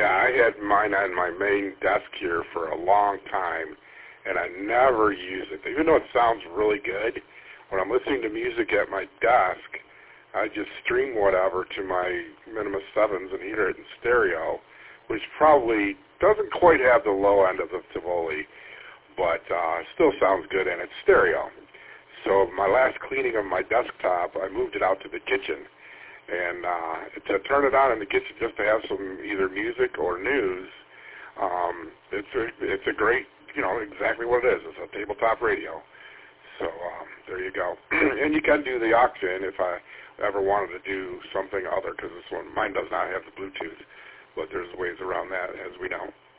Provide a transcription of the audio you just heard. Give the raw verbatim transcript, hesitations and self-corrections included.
Yeah, I had mine on my main desk here for a long time, and I never use it. Even though it sounds really good, when I'm listening to music at my desk, I just stream whatever to my Minima sevens and hear it in stereo, which probably doesn't quite have the low end of the Tivoli, but uh, still sounds good, and it's stereo. So my last cleaning of my desktop, I moved it out to the kitchen. And uh, to turn it on in the kitchen just to have some either music or news, um, it's a it's a great, you know, exactly what it is. It's a tabletop radio. So um, there you go. And you can do the aux in if I ever wanted to do something other, because this one, mine does not have the Bluetooth, but there's ways around that, as we know.